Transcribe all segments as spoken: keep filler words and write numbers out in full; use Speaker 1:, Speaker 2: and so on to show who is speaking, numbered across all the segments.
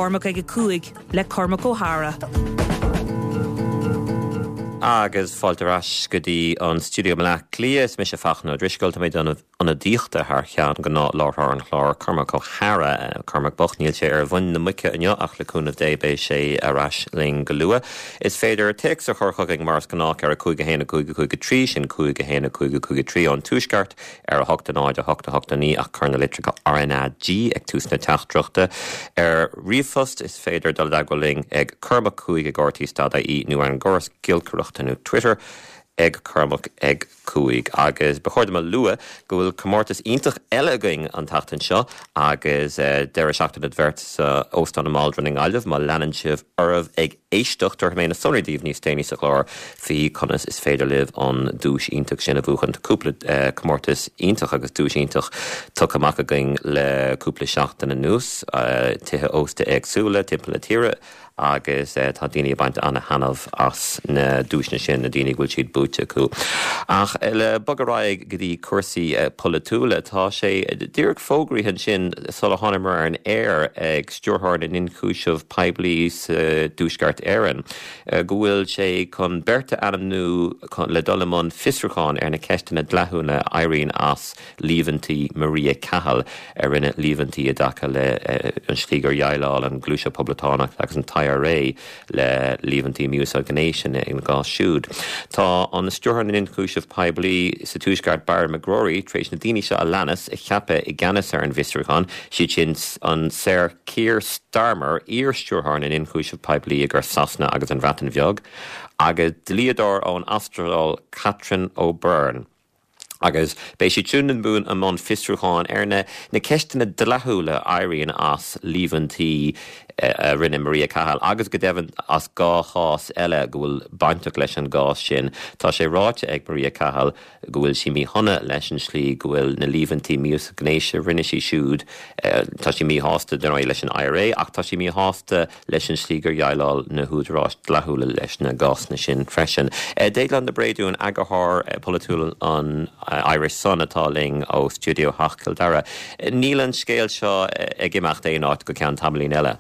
Speaker 1: Cormac ag cuaig le Cormac O'Hara.
Speaker 2: Agus fáiltarás go dtí an studio me le clias me se fachna driscoil méid an a díochta th chean go ná láthar an chlár Cormac O'Hara Cormac Bochníil sé ar bhain na muice anneo ach leúnmh dé bé sé arás ling go lua. Is féidir teex a chorchog ag mars gannach ar a chuig a héna chuig a chuig a trí sin chuig a héna chuig a chuig a trí an túisgart ar a hochta náid a hochta hochta ní ach chuirna litrica R N A G ag túsna teachtrachta ar riomhfost is féidir dal dagwaling ag Cormac chuig a gártaí stada í nu an goras gilcrach nu Twitter ag Cormac ag cuaig agus bechuirde me lua go bhfuil comórtas iontach eile going an tatan seo agus uh, deire seachtain advert sa óstan na máldrunning ailmh má leanan sibh ormh ag éisteach tar ména sonradíomh níos déine sa chlár fi conas is féidir libh an dúis iontach sin a bhuachan cúpla uh, comórtas iontach agus dúis iontach tuch amach a going le cúpla seachtain na nús uh, tithe ósta agsúla timppla tíre agus uh, tá daoine baint anna hanamh as na dúisna sin na daoine bhfuil siad búte acu. Ach le bagaráig go dtí cuasaí uh, polatúla tá sé dúirg fógraíthe sin sola hanamar an air ag stúrthar in inchúiseamh peblií uh, dúisgart éireann. Uh, go bhfuil sé chun berta anam nó le dolamón fisrúcháin ar na ceistena dleithúna éiríonn as líomhantí Maria Cahill ar rinne líomhantí a dacha le uh, an slígur Jailáil an glúise pobltánach agus an I R A le líomhantí Músá Gnéisian in gá siúd. Tá an na stúrthar in inchúiseamh peblií sa túisgart Bar McGrory tréis na daoine seo a leanas i cheappa i gceannas ar an visrúcháin siad sin an Sir Keir Starmer ír stúrthar in inchúiseamh peblií ag gur sasna agus an bhreatain bheag agus dlíodóir ón astráil Catherine O'Byrne. Agus béis sé túnan bún amón fistrúcháin ar na na ceistena dlethúla éiríonn as líomhantí uh, rinne Maria Cahill agus go deimhin as gá chás eile go bhfuil baintach leis an gás sin. Tá sé ráite ag Maria Cahill go bhfuil si mí honna leis an slí go bhfuil na líomhantí Músá Gnéise rinne sí siúd uh, tá si mí hásta den leis an I R A ach tá si mí hásta leis an slígur Jailáil na húdarrás dlethúla leis na gás na sin freisin. Uh, Déaglan na bréadún agathar uh, polatúla an Uh, Irish Sun atáling ó Studio Hach Kildara. Nílan scéal seo ag imeacht é áit go ceann tamlín eile?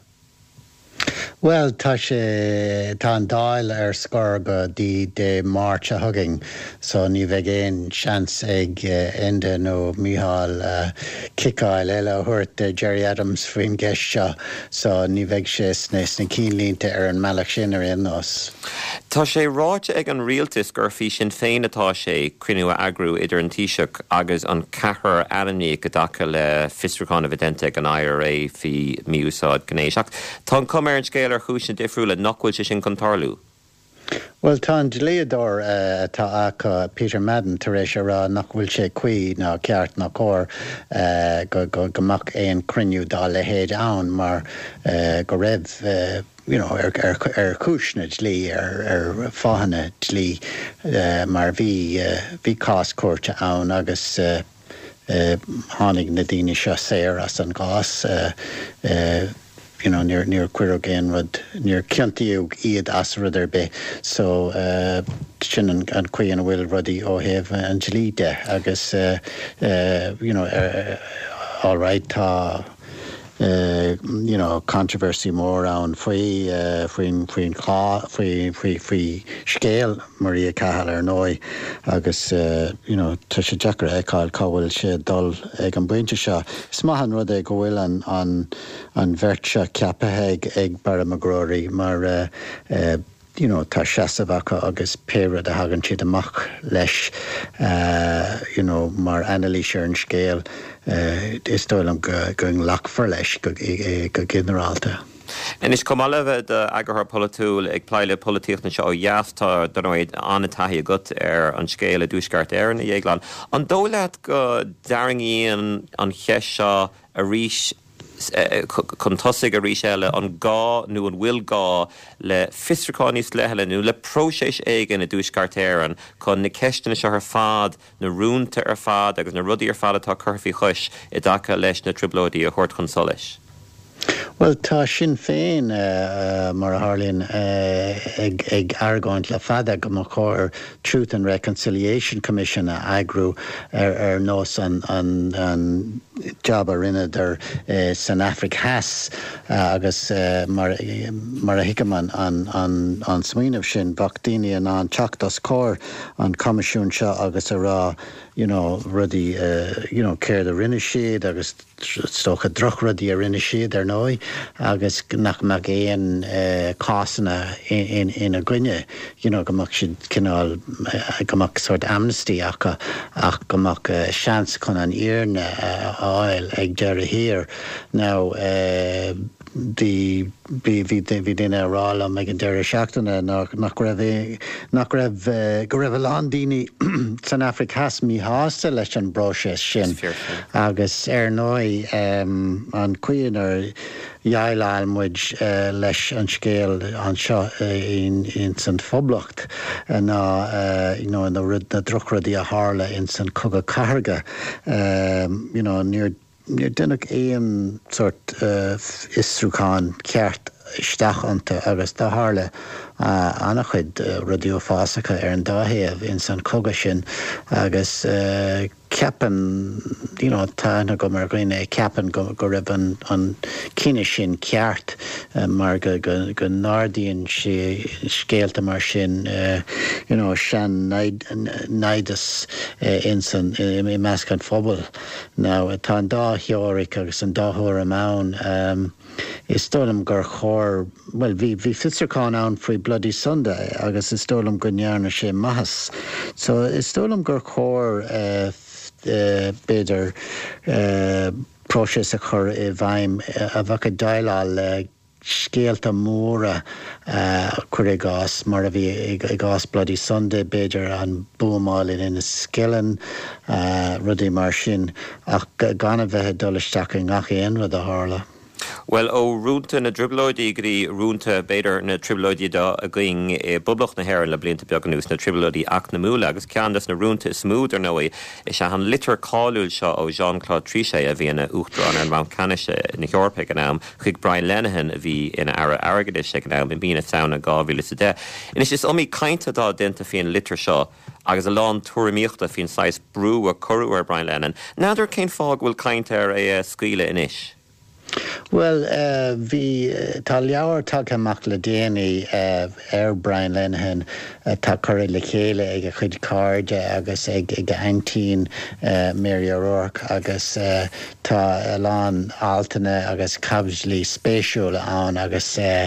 Speaker 3: Well, tá sé tá an dáil ar scór go dtí de Máirt a thugging, so ní bheith géin seans ag uh, ende nó Mícheál uh, Kicáil eile a thuirt uh, Jerry Adams faoin gceist seo, so ní bheith sé snes na cínlínta ar an meallach sin ar aonás.
Speaker 2: Tá sé ráite ag an rialtas gur fí sin féin atá sé cruinniú agrú idir an Taoiseach agus an cethar annaí go dacha le fistrúcháin a bhidente ag an I R A fí Músá Gnéisiach. Tá cumar an scéal ar chúisna difriúla nachhfuil sé sin contarlú.
Speaker 3: Well, tá an dléador uh, tá acha Peter Madden tar éis rá nach bhfuil sé cuí ná ceart ná cór uh, go go gomach éon cruniú dá le héad ann mar uh, go raibh uh, you know, ar, ar, ar cúisna dlí, ar, ar fáhanna dlí, uh, mar bhí uh, bhí cás cuairte ann agus uh, uh, tháinig na daoine seo séir as an gás uh, uh, you know, near near cuir again rud near ciantíúg iad as ruidir be, so uh, sin an an cuí an bhfuil rudí ó heh an dlíide agus uh, uh, you know uh, all right tá Uh, you know, controversy mór an faoi uh, faoin faoin cá faoi faoi faoi scéal Maria Cahill ar nói agus uh, you know, tá sé deacar eáil cáhfuil sé dul ag an buinte seo. Is maithan rud é go bhfuil an an an bheirt ceapathe ag ag Barra McGrory mar uh, uh, you know, tá seasamhacha agus péad a hagann siad amach leis uh, you know, mar analís ar an scéal uh, is dóil an go going lachfar leis go, go generalta.
Speaker 2: En is kom alle de agarthar polatúil ag pláile políocht na seo jaastá don óid anna taithí agat ar an scéal a dúisgart ar na dhéaglan. An dóilead go daringíon an cheis seo a rís chun tosaigh a rís eile an gá nó an bhfuil gá le fistrúcháin níos leithile nó le próséis éigean a dúisgart éireann chun na ceistena seo ar fad na rúnta ar fad agus na rudaí ar fad atá curthaí chuis i dtaca leis na triblódaí a chuirt chun solis.
Speaker 3: Well, tá sin féin uh, uh, mar a Harlín uh, ag, ag argáint le fada go mo chóir Truth and Reconciliation Commission a agrú ar, ar nós an, an, an job a rinne der uh, San Afric has uh, agus uh, mar, mar a hicaman an, an, an smuoineh sin bachdaine an an teachtas cór an comisiún seo agus a rá you know, rudí uh, you know, céir a rinne siad agus stocha droch rudí a rinne siad ar nói agus nach mag éon uh, cásanna in, in, in a gcuine you know, gomach siad cinál uh, gomach sort amnesty ach, ach gomach uh, seans chun an iarne uh, áil ag deire hir. Now, uh, the vi vi vi dina rála me an deire seachtainna nach nach raibh nach raibh go raibh landíní San Afric has mí hásta leis an brose sin agus ar nói um, an cuian ar jail muid uh, leis an scéal an seo uh, in in san phoblacht and uh, uh, you know in the the drochradi a harla in san coga carga um, you know near near dinach éon sort uh, isrúchan ceart isteach anta agus dá hála uh, annach chuid uh, radiofásacha ar an dáhéamh in san coga sin agus uh, ceapan you know tána go mar gine ceapan go go raibh an an cine sin ceart uh, mar go go go nádaíonn sé scéalta mar sin uh, you know sean naidas uh, in san i measc an phobal now tá an dá theoiric agus an dáthóir amán um, is stolam gur chóir well vi vi fitzercán an free Bloody Sunday agus is stolam go nearna sé mahas so is stolam gur chóir uh, uh, beidir uh, proses a chur i bhaim a bhacha daileáil uh, scéalta móra uh, chuir i gás mar a bhí i gás Bloody Sunday beidir an buamáilin ina skillan uh, rudí mar sin ach gan a bheithe dulaisteach in ngach éon rud a hála.
Speaker 2: Well, ó rúnta na driblóidí gurí rúnta beidir na triblóidí dá a going e bublach na hair le blinta beaganús na triblóidí ach na múla agus ceandas na rúnta smúd ar nói is se an litir cáúil seo ó Jean-Claude Trichet a bhí na uachtarán an Mount Canise na Heorpa an am chuig Brian Lenihan a bhí ina ara airgadis ag an am in bína saona gáhíle sa de. Inis is omí cainte dá denta fion litir seo agus a lán tuairíochta fion sais brú a curú ar Brian Lennon. Nadidir cén fág bhfuil cainte ar é scuile inis?
Speaker 3: Well, uh, vi uh, tá leabhar tagtha amach le déanaí uh, ar Brian Lenihan uh, tá cuir le chéile ag a chuid cáirde agus ag ag aintín uh, Mary O'Rourke agus uh, tá eán altaine agus cabslí spéisiúil ann agus uh,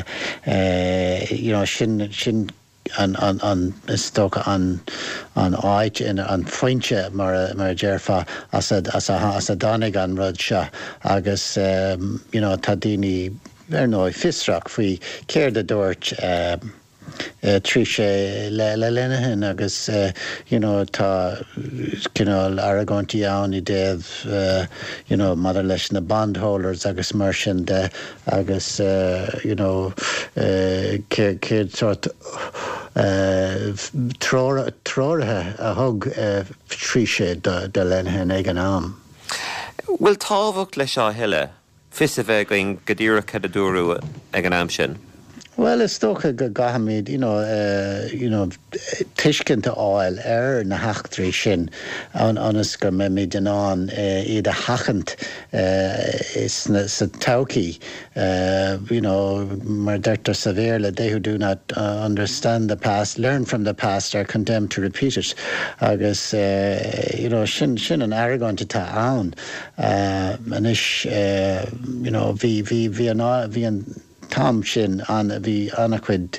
Speaker 3: uh, you know, sin sin an an an stocha an an áit in an fointe mar mar dearfa as a as a as a dánig an rud seo agus um, you know tá daoine ar nó fisrach faoi céir de dúirt um, Uh, Trichet le le Lenihan agus uh, you know tá cinál aragóntí ann I déobh uh, you know mother leis na bondholders agus mar sin de agus uh, you know céad uh, sort uh, tróirithe a thug uh, Trichet de, de Lenihan ag an am.
Speaker 2: Bhfuil tábhacht leis seo heile fis a bheith going godíreacha a dúrú ag an am sin?
Speaker 3: Well, it's stocha go gahamid, you know, uh, you know, tiiscinnta áil ar na heachtarí sin an anas gur me mí den an uh, iad a hachant uh, is na sa tauki, uh, you know, mar deirtar sa bhéarla, they who do not uh, understand the past, learn from the past, are condemned to repeat it. Agus, uh, you know, sin sin an aragónta tá ann, uh, anis, uh, you know, vi vi vi an vi an Tom sin an bhí annachcuid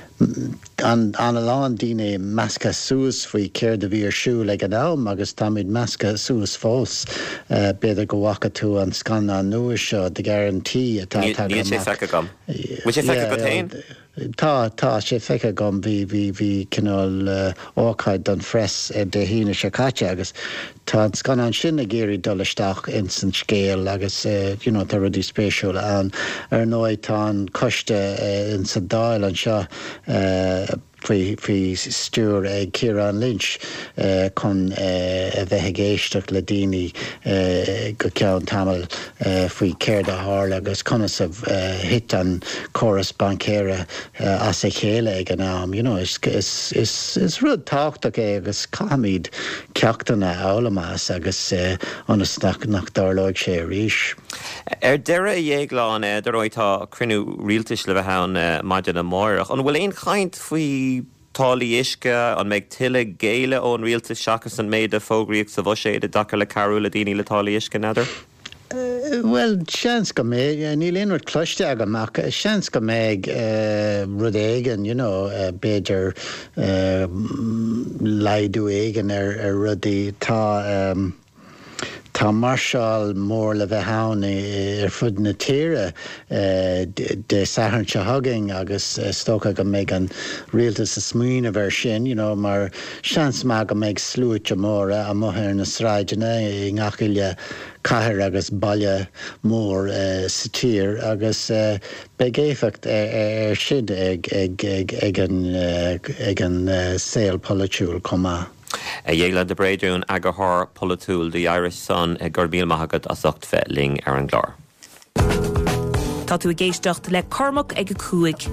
Speaker 3: an an aláin daoine measca suas faoi céir de bhí ar siú le an am agus táid measca suas fós uh, beidir go bhacha tú an scan an nua seo de guarantí atá
Speaker 2: níl sé fecha gom. Bhfuil sé fecha go tain?
Speaker 3: Tá tá sé fecha gom bhí bhí bhí cinál ócáid don fres de híine se caite agus tá scan an sin a géirí dulaisteach in san scéal agus uh, you know, tá rudí spéisiúil an ar nói tá an coiste uh, in sa dáil an seo uh, faoi faoi stúr ag Ciarán Lynch uh, chun uh, a bheith géisteach le daoine uh, go ceann tamil uh, faoi céir de hála agus conas a uh, hit an choras bancéire uh, as a chéile ag an am. You know, is, is, is, is rud táchtach é agus caimid ceachtainna álamas agus uh, anas nach, nach darlóid sé ríis.
Speaker 2: Er deire dhéagláin é dar óidtá crinú rialtais le bheith ann maidir na móireach. An bhfuil éon chaint faoi tálaí isce an méid tuile géile ón rialtas seachas an méid a fógraíoch sa bhó sé de dachar le carú le daoine le tálaí isce nadidir?
Speaker 3: Uh, well, seans go méid, uh, ní léonhar cloiste agamach, uh, seans go méid uh, rud éigean, you know, uh, beidir uh, laidú éigean ar, ar rudaí tá... Um, Tá marseáil mór le bheith ann ar fud na tíre de saithint se thugaing agus stocha go méid an rialtas a smaoine bhar sin, you know, mar seans má go méid slúite móra a mothair na sráidena i ngachile cathair agus baile mór uh, sa tír agus uh, begéfacht ar uh, siad ag, ag, ag, ag an, uh, ag an uh, saol politiúil comá.
Speaker 2: A dhéagla de bréidirún agathir politúil the Irish Sun ag gur míl maithagad a socht fe ling ar an glár.
Speaker 1: Tá tú a géisteacht le Cormac ag a cúig.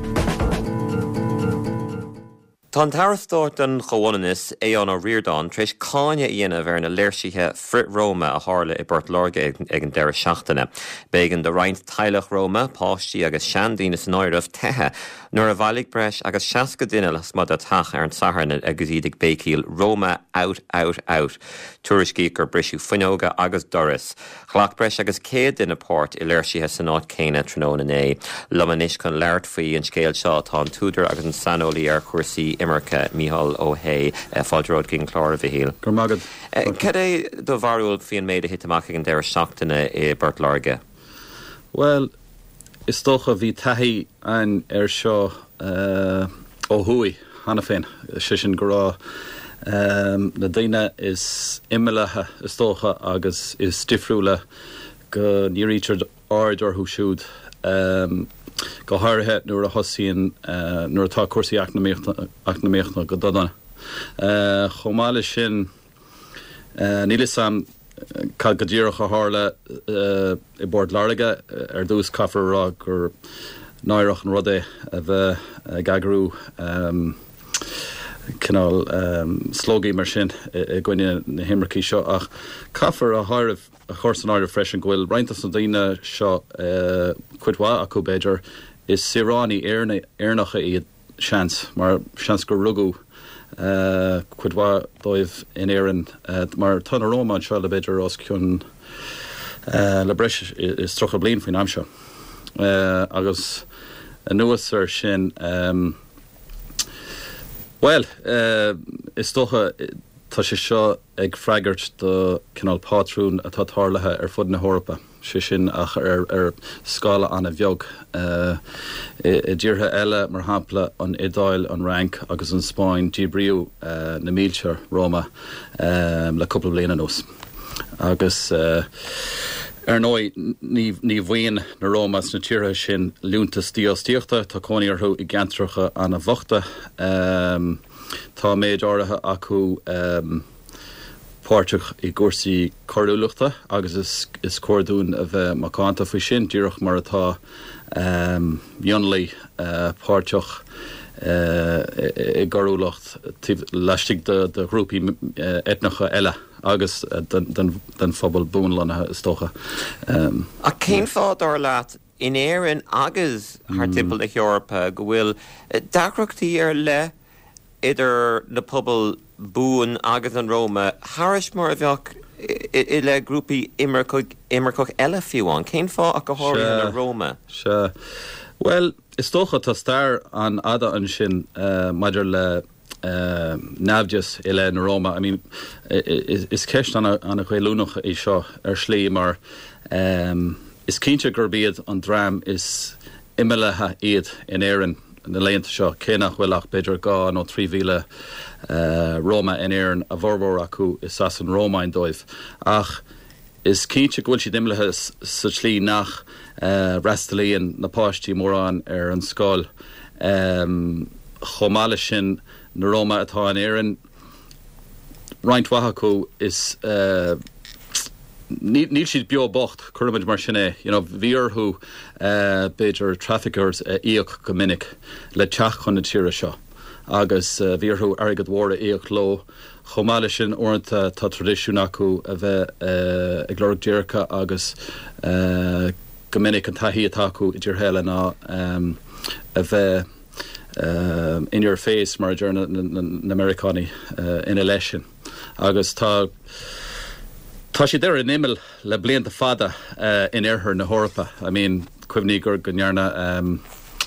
Speaker 2: Tá an tarastóirt an chohananis é an ó riordáin tríos cáine íanamh ar na léirsithe Frit Roma a tharla i Burt Láirge ag an deire seachtaine. Bégan de roinnt Teilech Roma, páistí agus seandaoine san áireamh tethe, nuair a bhailligh breis agus seasca duine las mud a tach ar an saharna agus iad ag bécíal Roma out, out, out. Tuairiscí gur brisú fuinóga agus doras. Chlach breis agus céad duine páirt i léirsithe san áit céine tróna é. Lomanis chun leart faoi an scéal seo tá an túidir agus an sanolaí ar chuirsaí Imirce Mícheál Ó Hay fáilteóid cinn clár a bhíhíal.
Speaker 4: Gur magad.
Speaker 2: Cad é do bharúil faoin méid a hit amach an deir seachtaine i Burt Láirge?
Speaker 4: Well, is tócha bhí taithí an ar seo ó thuaidh hana féin si sin go rá um, na daine is imimethe is tócha agus is stifriúla go níorítear ard orthú siúd um, go háirithe nuair a thosaíonn uh, nuair atá cuasaí acnaíochtna go dodana. Uh, chomáile sin uh, níl is sam cad go ddíoch a tharla uh, i Bord Láirge ar dús caithfar rá gur náireach an rud é a bheith uh, gagrú um, cinál um, slógaí mar sin i gcoine na himrací seo ach caithfar a tharmh a chóir san áireamh freisin gohfuil rointas na daoine seo uh, cuidhá acu beidir is siránaí éarnacha iad seans mar seans go rugú Uh, cuidhá dóibh in éireann uh, mar tána Róma an seo le beidir os ciún uh, le breis is trocha bliain faoin am seo. Uh, agus a nuas ar sin um, well, uh, is tócha tá sé seo ag freigart do cinál pátrún atá tharlathe ar fud na Hórpa. Si sin ach ar, ar scála anna bheog uh, i, i ddíortha eile mar hampla an Idáil an Rank agus an Spáin díbriú uh, na míltear Róma um, le cúpla bliana nos. Agus uh, ar nói ní, ní bhain na Rómas na tíortha sin lúntas díostíochta tá cónaíarthú i gceantracha anna bhachta um, tá méid áirithe acu um, páirteach i gcúrsaí cordúlachta agus is, is cordún a bheith macánta faoi sin díreach mar atá um, bionlaí uh, páirteach uh, i, i gcordúlacht leistigh de, de grúpaí uh, etnacha eile agus uh, den, den, den phobal búnlanathe is tócha. Um,
Speaker 2: a cén fád ar leat in éireann agus thar timpeall ag Eorpa go bhfuil dacrochtaí ar le idir na pobal búin agus an Róma, Harris mar a bheoch i le grúpaí Imirceach eile fiúán. Cén fá a go háirí na Róma?
Speaker 4: Se. Well, is tócha tá stair an ada an sin uh, maidir le uh, nabdias i le na Róma. I mean, is, is ceist anna, anna chuilúnach i seo ar slí mar um, is cínte gur bíad an drám is imimethe iad in éireann na léanta seo cé nach bhfuilach beidir gá nó trí mhíle uh, Róma in éireann a bhórbhór acu is as an Rómáin dóibh. Ach is cínte gohfuil si dimlethe sa slí nach uh, restalíonn na páistí mórán ar an scáil um, chomáile sin na Róma atá an éireann Ryan Wahaku is uh, níl siad bio bocht chuid mar sinné, you know, bhíor who uh, beidir traffickers uh, íoch go minic le teach chun na tíre seo agus uh, bhíor who agad mhór íoch lo chomáile sin orintanta tá tradiisiún acu a bheith uh, ag glór dearcha agus uh, go minic an taithí atá acu i dtír héile ná um, a bheith um, in your face mar dúir na, na, na Americani uh, in election agus tá Tá sé deir an imil le blianta fada uh, in airthir na Hórpa. I mean, cuimhní gur gonnearna um,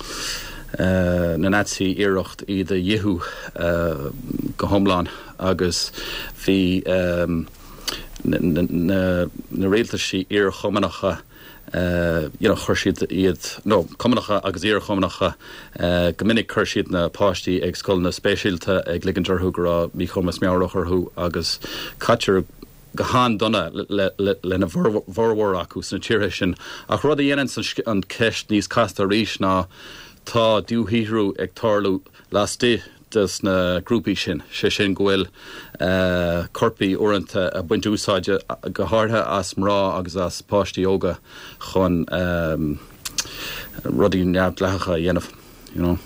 Speaker 4: uh, na Nazi iirecht iad a dhéthú uh, go Homlán agus bhí um, na, na, na, na réaltaí iar chomanacha uh, you know, chuirsiad iad, no, chomanacha agus iar chomanacha uh, go minic chuirsiad na páistí ag scoil na spéisialta ag ligantarthú gur mí chumas mearachtarthú agus caitear go hán donna le, le, le na bhórhór acu san tíre sin ach rud a dhéanaan an ceist níos casta ríis ná tá dúthíhrú ag tarlú lasté dus na grúpi sin sé sin gohfuil uh, corpi orintanta a buint úsáide go hátha as mrá agus as páistí óga chun um, rudí neamh lechacha dhéanamh, you know.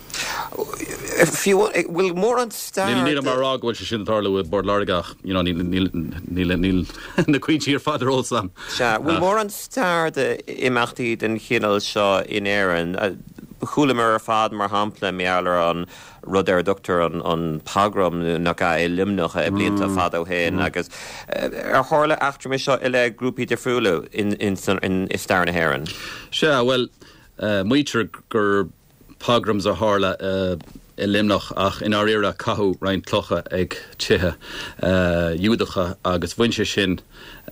Speaker 2: If you want, will more on star.
Speaker 4: Níl níl mar rag bhfuil sé sin tarlú with board largach, you know, níl níl níl níl na cuiintí ar fáidir ósam.
Speaker 2: Sure, will more on star the imachtaí den chinál seo in éireann. Chúla mar ar fád mar hampla meallar an rud ar doctor an an pogrom nach é limnach a blianta fad ó héin agus ar hála achtar me seo ile grúpi de friúla in in in istar na héireann.
Speaker 4: Sure, well, uh, muitir gur pogroms a hála uh, i limnach ach in áíra cathú rein clocha ag tithe uh, dúdacha agus bhainse sin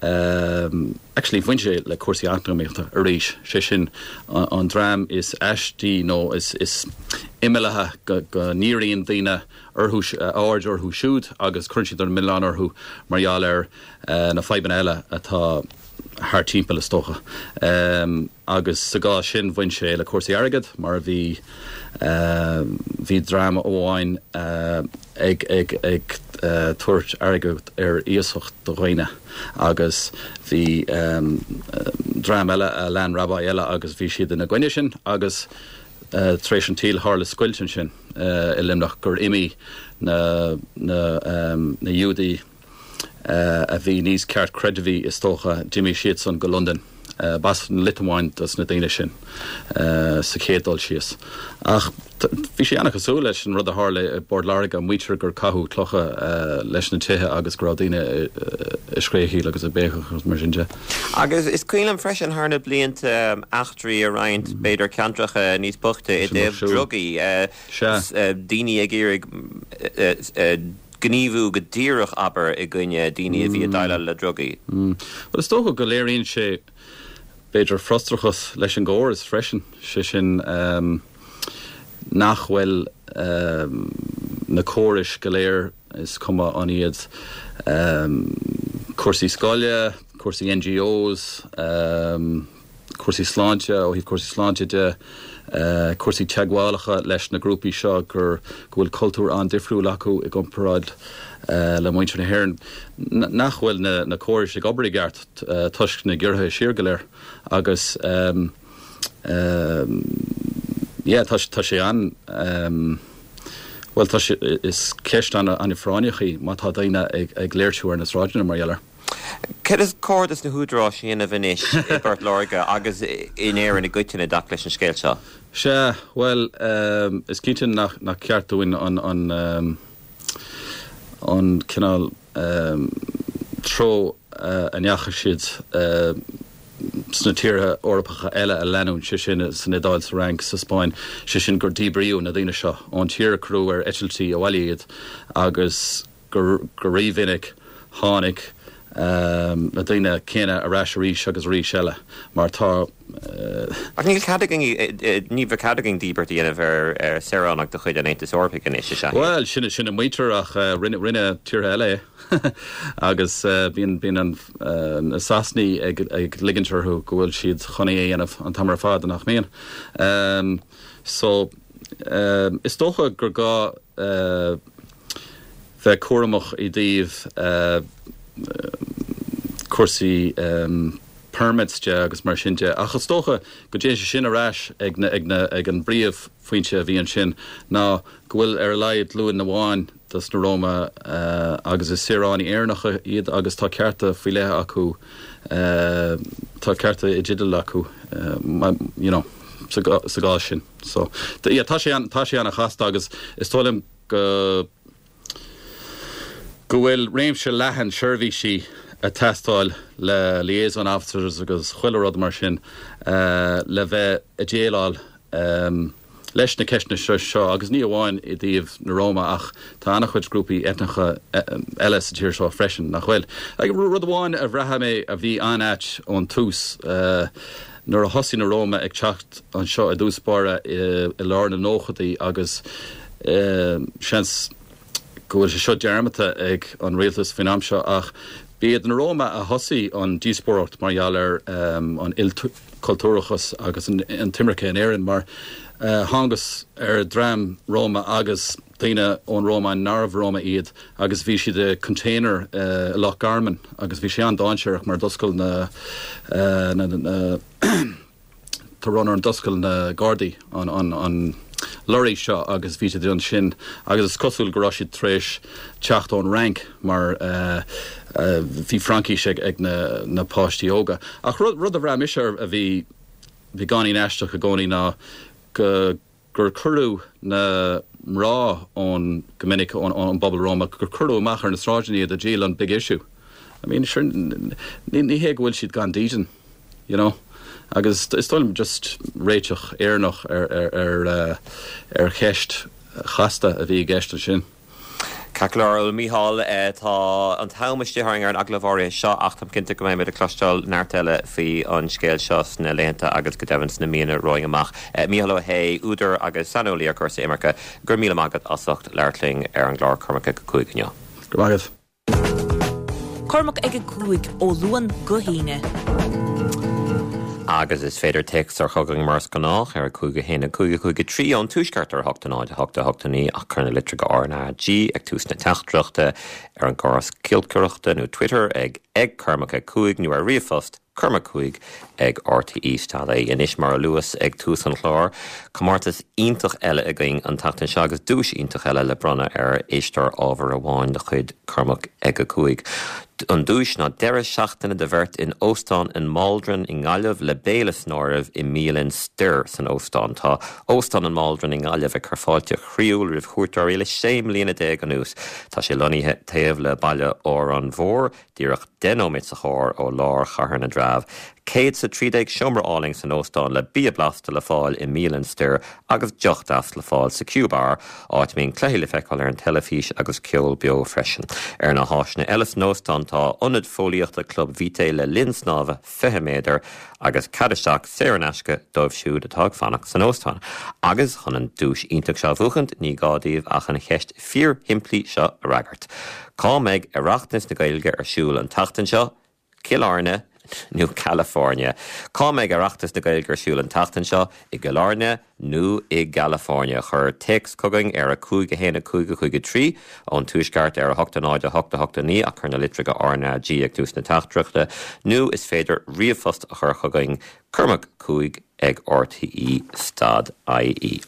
Speaker 4: um, actually bhainse le cuasaí eacnamaíochta a rís sé sin an, an drám is eistí nó is, is imimethe go, go níiríonn daoine orthú uh, áard orthú siúd agus chuintí ar milán orthú marall ar uh, na faiban eile atá haar timppel is stocha. Um, agus sagá sin bhain sé le cuasaí airgad mar bhí uh, bhí drama óháin uh, ag ag ag uh, tuairt airgad ar íosocht do roiine agus bhí um, uh, drama eile a lean rabba eile agus bhí siad in na gcuine sin agus uh, tréis an tíl hála scoiltin sin uh, i limnach gur imi na na um, na Júdaí Uh, a bhí níos ceart credhí is tócha Jimmy Sheetson go London uh, bas an litmhain as na daine sin uh, sa chédul sios. Ach bhí sé anna cosú leis an rud a hála board láriga muitir gur cathú clocha uh, leis na tithe agus gur daine i scréithí agus a béchas mar sinse.
Speaker 2: Agus is cuilam freis an hána blianta um, achtrií a roiint mm-hmm. beidir cantracha níos buchta i déobh drugaí uh, uh, daoine ag iarraig uh, uh, gníomhú go díreach aber i gcuine daoine a bhí a daile le drugaí.
Speaker 4: Mm. Well, is tócha go léiríonn sé beidir frostrachas leis an ggóir is freisin sé sin um, nachhfuil um, na córis go léir is cuma an iad um, cuasaí scoile, cuasaí N G Os, um, cuasaí sláinte ó híh cuasaí sláinte de Uh, cuasaí teaghálacha leis na grúpi seo gur gohfuil cultúr an difriúil acu i gcomparáid uh, le muintir na hhéireann nachhfuil na, na cóiris ag obair gart uh, tuisc na ggheartha siar go léir agus um, um, yeah, tá sé an um, well tá sé is ceist an an i fráinechaí má tá daine ag, ag léirtúir na sráidena mar dhealar.
Speaker 2: Cad is códas na húdrá sin a bhanis i Bert Lorga agus in éireann na gcuiteanna dac leis an scéil seo?
Speaker 4: Se, well, um, is cíteann nach, nach ceartúin an an um, an cinál um, tro uh, an neacha siad uh, sna tíre orpacha eile a leanún sé sin san idáil sa rang sa Spáin sé sin gur díbriú na dtíine seo an tíre crú ar etiltí a bhhailiad agus gur riomhinnic tháinig Um, na daine céine a ráis ríis agus ríis eile mar tá
Speaker 2: Ach níl cadagin ní bh cadagin díbertí ana bhar ar seránach do chuid an éantas orpaigh in is se.
Speaker 4: Well, sinna sinna muitir ach uh, rinne rinne tíre eile agus bíon bíon an na sasnaí ag ag ligantarthú go bhfuil siad chonaí aanamh an tamar fád nach míon. Um, so um, is dócha gur gá uh, bheith cuaramach I dtíobh uh, cuasaí um, permits de agus mar sinnte. Achas dócha go dé sin aráis ag, ag, ag an bríomh faointe a bhí an sin ná gohfuil ar leid luúin na bháin das na Roma uh, agus is sirání éarnacha iad agus tá cearta faoi lethe acu uh, tá cearta I ddídal acu uh, my, you know sa gá sin. So yeah, tá sé an tá sé an a chasta agus is tólim go go bhfuil réimse lehan seirbhí si a testáil le liaison officers agus chuilerad mar sin uh, le bheith a déaláil um, leis na ceisna seo agus ní amháin I dtíobh na Roma ach tá annach chuid grúpaí etnacha eile sa tíir seo freisin nach bhfuil. Ag rud amháin a bhreithe mé a bhí anait ón tús uh, nuair a hosí na Roma ag teacht an seo a dúspáire I, I lár na nóchadaí agus uh, seans go bhfuil sé seo dearmata ag an rialtas finámseo ach bíad na Roma a hosí an díospóireacht mar gheallar um, an ilcultúrachas agus an, an timmercha an éireann mar uh, hangus ar dram Roma agus daine ón Roma an nárbh Roma iad agus bhí si de container uh, Loch Garman agus bhí sé an dáinseach mar doscail na, uh, na, na tá runnar an doscail na Gardaí an, an, an Lorry seo agus bhí sé an sin agus is cosúil go raibh siad tréis teacht ón rank mar uh, uh, bhí Frankish ag, ag na, na páistí óga. Ach rud, rud a bhra misir a bhí bhí gáí eisteach a gcónaí ná go gur curú na rá ón gomininic ón an Bobbal Roma gur curú machar na sráidení a díal an big issue. I mean, sure, ní hé bhfuil siad gan dían, you know. Agus is stoilm just réiteach éarnach ar ar ar uh, ar cheist chasta a bhí gceist sin.
Speaker 2: Caclar Míhall eh, tá an táimiste haingar an aglaváir seo achtam cinnta go mé a clostal náirteile fí an scéil seos na léanta agus go devans na mína roing amach. Eh, Míhall hé údar agus sanolí ar chusa Imarcha gur míle magad asacht leirtling ar an glár Cormac ag cuaig neo.
Speaker 4: Go magad.
Speaker 1: Cormac ag cuaig ó luan go híine.
Speaker 2: Agus is féidir text ar chugang mars ganách ar cúige héna cúige cúige trí an túisceart ar hochtanáid hochta hochtaní ach chuna litre go ána G ag tús na teachtrachta ar an gás ciltcuireachta nó Twitter ag ag Cormac ag cúig nó ar riamhfost Cormac cúig ag R T E stáda inis mar Lewis ag tús an chlár Comártas ionintach eile a going an tatan se agus dúis ionintach eile le brana ar éistar ábhar a bháin de chuid Cormac ag a cúig. An dúis ná deire seachtainna de bhirt in Óstán in Maldron in Gaillimh le bélas nóirbh I mílinn stir san Óstán. Tá Óstán in Maldron in Gaillimh ag carfáilte chriúil rih chuirtar ile sé mbliana déag an ús. Tá sé loníthe taobh le baile ó an bhór, díreach denóid sa chóir ó lár chathair na drábh. Céad sa trídeag siomra áling san Óstán le bíablasta le fáil I mílinn stir agus deochtas le fáil sa Cubar áit mín cléile feicáil ar an telefís agus ceol bio freisin. Ar na háisna Ellis Nóstán tá ionad fóliaachta club Vitae le linsnáva fiche méidir agus cadisteach séarnasca dóibh siúd atá fannach san Óstán. Agus chunan dúis ionach seo bhuachant ní gádaíomh ach an cheist fíor himplí seo a ragart. Cá méid arachtas na gailge ar siúil an tachtan seo, Killarney, New California. Cá méid arachtas na gailge ar siúil an tachtan seo I Killarney nó I California. Chur text cogang ar a cúige héna cúige cúige trí ón túisceart ar a hochtanáid a hochta hochtaní a chur na litre go ána G ag tús na teachtrachta. Nó is féidir riamhfost a chur cogang Cormac cúig ag R T E stad I E.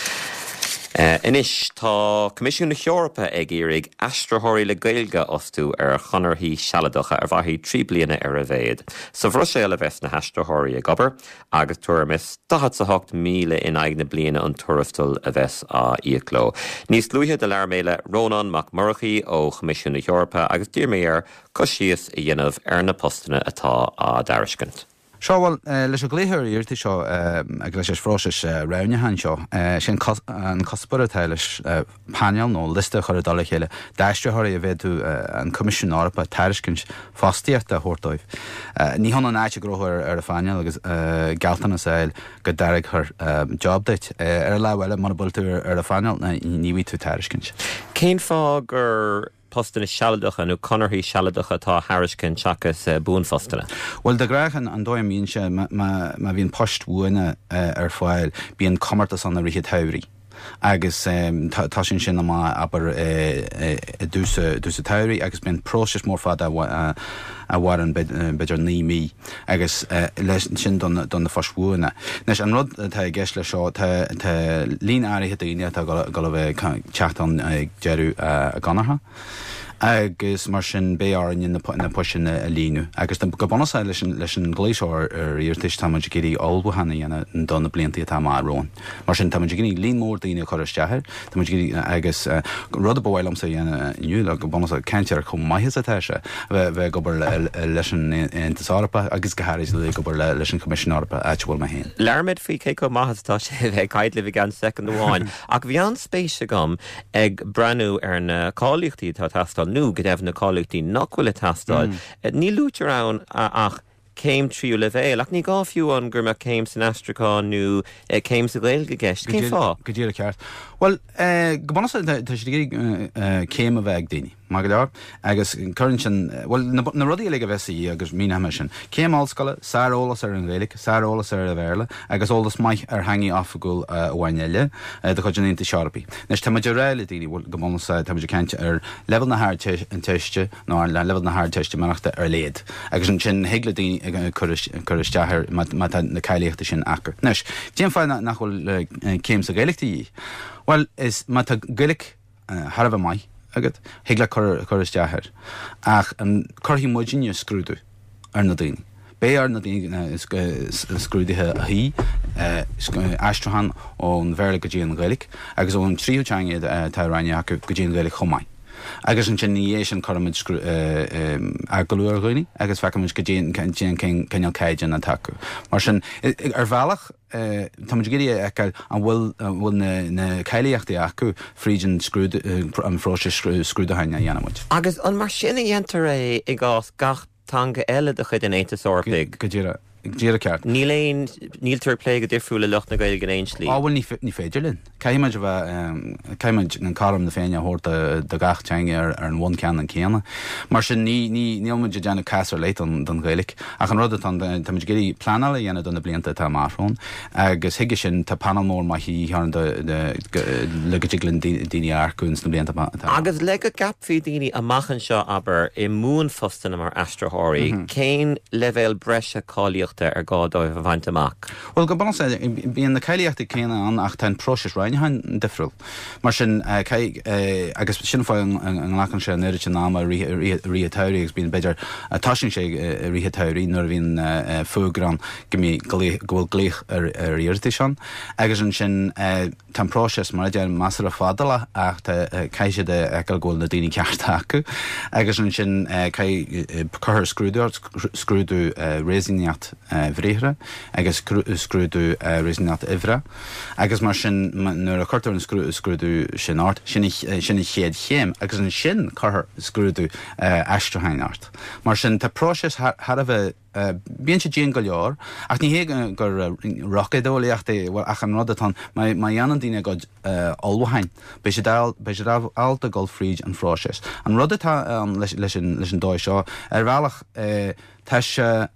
Speaker 2: Uh, inis tá Comisiún na Eorpa ag iarraigh aistrithirí le gailge ostú ar chonarthaí sealadocha ar bhaithí trí bliana ar a bhéad. Sa bhris sé le bheits na aistrithirí ag obair, agus tuairis two míle in aig na bliana an tuarastal a bheits a íocló. Níos luithe de leir méile Rónan Mac Murchaí ó Comisiún na Eorpa agus dtír mé ar cosíos I dhéanamh ar na postanna atá a d'airiscint.
Speaker 5: Seáil leis a gléthir íirtí seo ag leis is fráis ranehan seo sin an cospóiretáiles paneal nó liste chuir dala chéile d'aistríthirí a bheitú an Comisiún Eorpa tairiscint fástaíochta thuirtóibh. Ní honna náite grothir ar a fáineal agus galtainna saoil go deirigh chur jobdait ar lehile mar bultú ar a fáineal na níhí tú tairiscint.
Speaker 2: Cén fá gur postanna sealadocha nó conarthaí sealadocha tá Harriscin seachas bún fostanna?
Speaker 5: Well, de gráchan an dóim mín se ma bhíon post bhuaine ar fáil bíon comartas an na ríthe tairí. agus tá sin sin má aber dúsa teirí agus ben próses mór fad a war an beidir ní mí agus leis sin don na fasúna. Nes an rud tá gceis le seo lín airí daine go bheith techt an dearú a ganartha. agus mar sin béar in na pusin a línu. Agus go bonasa leis an gléiseir ar íirtis táid géirí olbhanna ana an donna blianttaí tá marrón. Mar sin táid gine lín mór daoine choristeir, agus rud a bhhailm sa dhéana nniu le go bonasa ceantear chum maithe a teise bheith gobar leis an intasárpa agus gohéiris le gobar leis an commissionárpa áhfuil me héin.
Speaker 2: Learmid fao cé go maithatá sé bheith caiid le gan second bháin. Ach bhí an spéise gom ag breanú ar na cáíochttaí tá tastal nu go defh na cáúchtaí nachhfuil tastal. Ní lúte ann ach céim tríú le bhéil, ach ní gá fiú an gur me céim san astraán nó céim sa gléil go gceist. Céim fá?
Speaker 5: Go dtíar a ceart. Well, go bonasa tá sé céim a bheith daoine. Má go leor, agus chuann sin, well, na rudaí le go bheitsaí agus mí haime sin. Céim áilscoile, sárólas ar an ghéalaigh, sárólas ar a bhéirle, agus ólas maith ar hangi áfagúil a bhaineile, de chuid an inta searpaí. Nes tá muidir réile daoine bhfuil go bonasa tá muidir ceinte ar level na háir an teiste, nó ar level na háir teiste marachta ar léad. Agus an sin héagla daoine choristeair má na caiileachta sin achar. Nes, déan fáin nachhfuil céim sa ghéalaigtaí. Well, is má tá gaiileach Harbh mai agad, héagla choristeair. Ach an corthaí muidine scrúdú ar na daoine. Bé ar na daoine scrúdaithe a hí, aistrahan ón bhéirla go dtí an ghaeilge, agus ón tríú teanga tá ráine acu go dtí an ghaeilge chomáid. Agus an sin níhééis an choramid ar goúar ghoine, agus feicimiid go dtí ceal caiidean an taú. Mar sin ar bhealach tá géirí eáil an bhfuil na caiileachtaí acu frídin an fróise scrúdahaine a dhéanamid.
Speaker 2: Agus an mar sinna dhéantar é i gás gach tanga eile de chud in éanta sórpaig.
Speaker 5: Go dtíra Díra ceart.
Speaker 2: Níl éon níl tar plé go difriúla lecht na gail gan éinslí.
Speaker 5: Áhfuil ní féidir linn. Caiimiid bheith caiimiid an carm na féine hórta de gach teanga ar an bhain cean an céanna. Mar sin ní nílmuid de déanana casar leit an don gaiileach. Ach an rud táid géirí planala dhéanana donna blianta tá marrón, agus hiige sin tá panelmór mai hí an le go diglann daoine arcúns na blianta.
Speaker 2: Agus le go gap fao daoine a machchan seo aber i mún fostan mar astrathirí, céin levéil breise cáíocht ar gádáibh a bhaint amach.
Speaker 5: Well, go bonasa bíon na caiileachta céine an ach tá próses ráinehain difriúil. Mar sin agus sin fáil an lechan sé nuidir sin ná rithe agus bíon beidir táisisin sé rithe teirí nuair bhíon fugran go bhfuil gléich ar iirtí seán. Agus an sin tá próses mar idir measar a fadala ach caiise de eil ggóil na daoine ceartta acu. Agus an sin chuthir scrúdú scrúdú réisineat bhríre, agus scrúdú réisineat ihre. Agus mar sin nuair a chuirtar an scrúdú sin át, sinna chéad chéim, agus an sin chuthir scrúdú aistrahain át. Mar sin tá próses har a bheith bíonn sé díon go leor, ach ní hé gur rockadólaíochta ach an rudatá má dhéanaan daoine go olbhain, be sé rah alta go fríd an próses. An rudatá leis an dóid seo ar bhealach tá se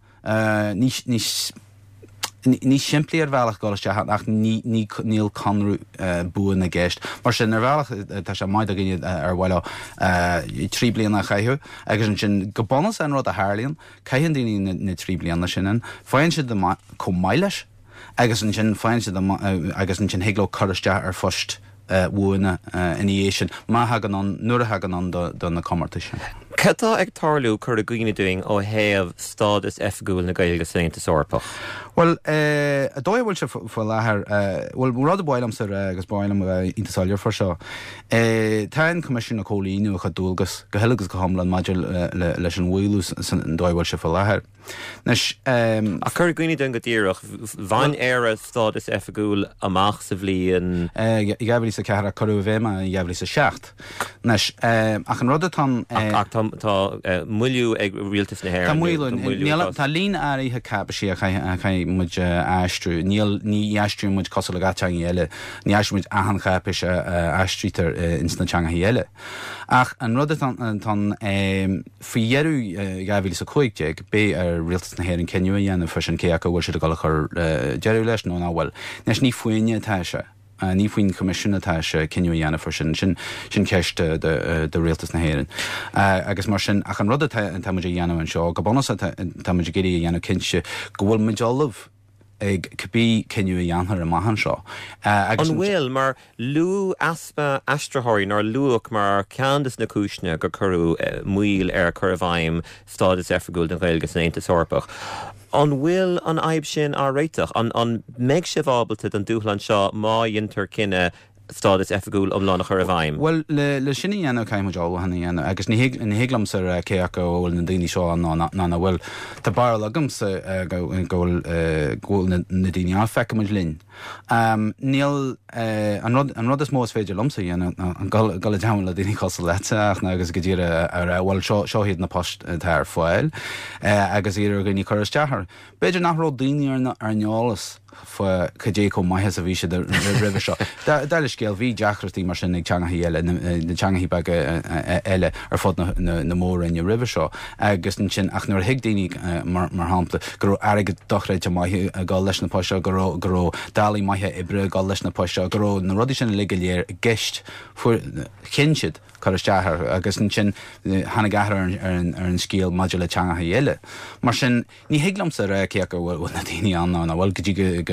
Speaker 5: ní siimplí ar bhealach gáiste ach níl conrú buan na gceist. Mar sin ar bhealach tá sé maidid a gine ar bhile trí bliana chaithú, agus an sin go bonas an rud a Harlíonn, caihann daoine na trí bliana sinan, fáin siad chum mailes, agus an sin fáin agus an sin héagló choriste ar fust bhuana in sin, má hagan an nuair a hagan an don na commarta sin.
Speaker 2: Catá ag tarlú chur a gcuine doing ó héamh stádas efgúil na gailge sainte sórpach?
Speaker 5: Well, a dóid bhfuil se fá láthair, bhfuil rud a báilm sa agus báilm a intasáilir for seo. Tá an comisiún na cólíú a chudúlgus, go heilegus go hamlan maidir leis an bhhuilú san dóid bhfuil se fá láthair. Nes
Speaker 2: a chur gcuine don go dtíireach, bhain éire stádas efgúil amach sa bhliain?
Speaker 5: I gabhrí sa ceara choú bhéma i gabhrí sa seacht. Nes ach an rud atá
Speaker 2: tá muliú ag rialtas na hair.
Speaker 5: Tá muliú, tá lín áirithe capisi a chai muid aistrú, ní aistrú muid cosla gateangi eile, ní aistrú muid ahan capis aistrítar ins na teanga eile. Ach an rud tá faoihearú gabhí sa chuigteag bé ar rialtas na hair an ceniu dhéanana fris an céach a bhfuil si a gála chur deirú leis nó náhfuil. Nes ní fuoine tá se. ní faoin commission atá se cinú dhéanana for sin sin sin ceiste de réaltas na héireann. Agus mar sin ach an rud táidir dhéanamh an seo, go bonna táidir géirí dhéanamh cinse go bhfuil meálah ag cabbí cinniú a dhéanthar a maihan seo.
Speaker 2: An bhfuil mar lú aspa astrathirí nar luach mar ceandas na cúisne go curú muil ar chur a bhaim stádas efragúil den Ghaeilge san Aontas Eorpach. An bhfuil an aib sin á réiteach, an, an méid sé bhábalta an dúchlan seo má diontar cinenne stádas efragúil am lánach ar a bhaim.
Speaker 5: Well, le, le sinna dhéanamh caiimimeáil hana dhéanamh, agus ní hiaglam sa céach go bhfuil na daoine seo ná na bhfuil tá bar agam sa ggóil na daoine á feicimiid linn. Níl an rud is mós féidir lomsa dhéanamh an gal deamh le daoine cos leteach agus go dtír ar bhfuil seohiad na post tar foiil agus iad go ní chuir isteachar. Beidir nach rud daoine ar neolalas chudé có maithe a bhí sé rih seo. Dar is céal bhí deachratí mar sin ag teangaí eile na teangaí bag eile ar fud na mór in rih seo, agus an sin ach nuair hiag daoine mar hápla gur aige dochréid maithe a gáil leis na poiste gur dálaí maithe ibre gáil leis na poiste gur na rudí sin liga léir gist fu cinsead chu isteachar agus an sin hena gahar ar an scíal maidir le teangaí eile. Mar sin ní hiaglam sa ré céach go bhfuil na daoine anna na bhfuil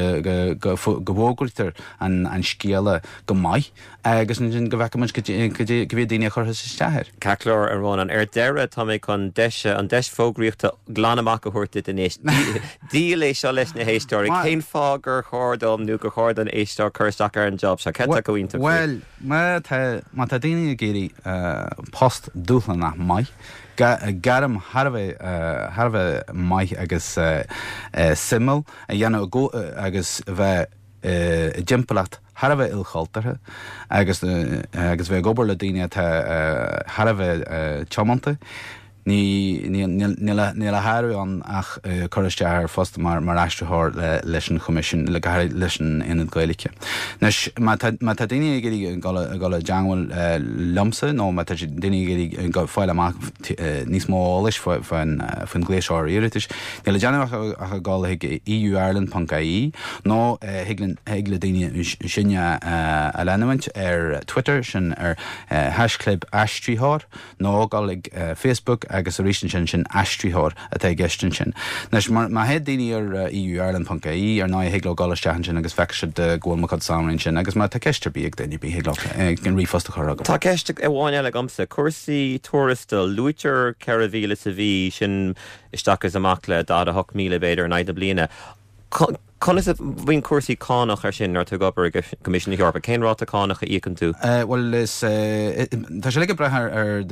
Speaker 5: go go bhógurtar an scéala go maiith agus sin go bhhaicimiid go bhí daoine chutha isteachar.
Speaker 2: Caclór ar bháin an ar deire tá mé chun deise an deis fógraíochta glanamach go thuirta in éis. Díal é seo leis na héistóir cén fá gur chódom nó go chód an éistó chuirteach ar an job se ce go ínta.
Speaker 5: Well, má tá daoine géirí post dúchlan nach maiith. Garam Harbheith maith agus simil a dhéanamh go agus bheith jimpalacht Harbheith ilchaltarthe agus agus bheith gobar le daine tá Harbheith teamanta. Ní le háirú an ach chuiristear fast mar mar aisteáir leis an commission le gaiir leis an inad Gaeilge. Nes má tá daine géirí gála deanghfuil lumsa nó má tá daine géirí fáil amach níos máis fan gléiseáir iiritis. Ní le deanamh a gála ag E U Ireland dot I E nó ag le daine sinne a lenimint ar Twitter sin ar hasclub aistríthir nó gála ag Facebook agus a rístan sin sin aistríthir a tá gestan sin. Nes má head daoine ar E U Ireland dot I E ar ná héigló gálasteachan sin agus feiceise de ggóilmachad samrainn sin agus má tá ceiste bí ag daoine bí héigló gin rífosta chu agam.
Speaker 2: Tá ceiste a bháin eile gamsa cuasaí tuarista luitear ceithre mhíle sa bhí sin isteachas amach le dá a hoc míle beidir naid a bliana. Conas a bhín cuasaí cánach ar sin ar tú gobar Commission Eorpa cén ráta cánach a íchan tú?
Speaker 5: Well, is tá sé le brethir